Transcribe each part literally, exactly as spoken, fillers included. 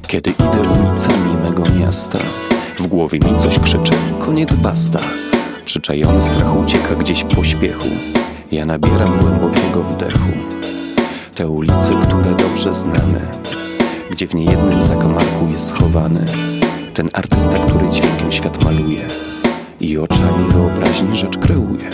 Kiedy idę ulicami mego miasta, w głowie mi coś krzyczy, koniec basta. Przyczajony strach ucieka gdzieś w pośpiechu, ja nabieram głębokiego wdechu. Te ulice, które dobrze znamy, gdzie w niejednym zakamarku jest schowany ten artysta, który dźwiękiem świat maluje i oczami wyobraźni rzecz kreuje.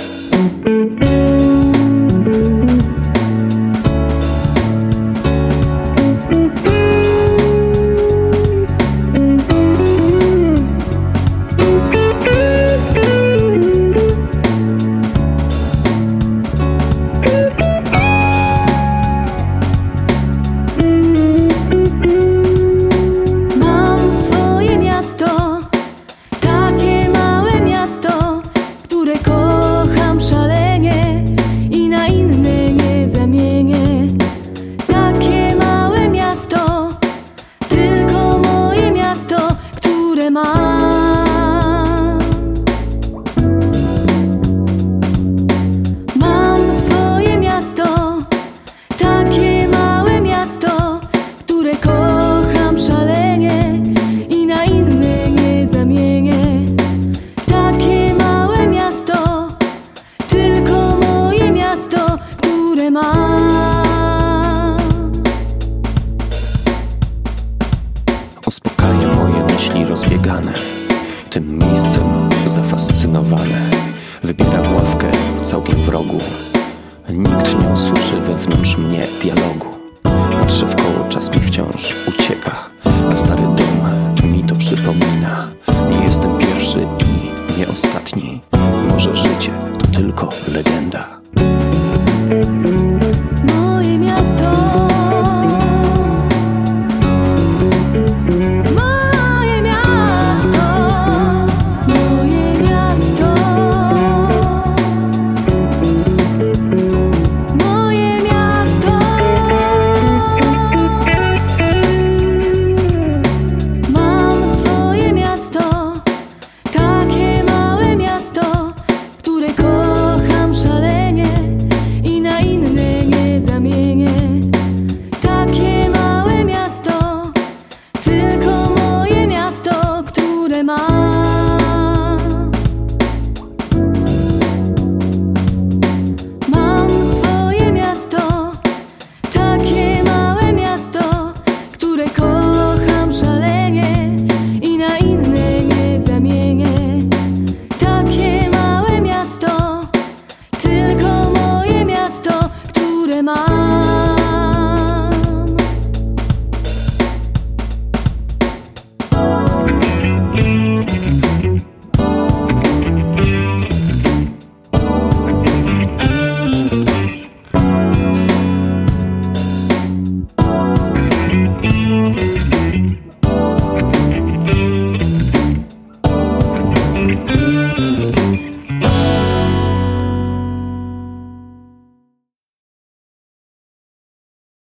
Uspokaja moje myśli rozbiegane, tym miejscem zafascynowane. Wybieram ławkę całkiem w rogu, nikt nie usłyszy wewnątrz mnie dialogu. Patrzę w koło, czas mi wciąż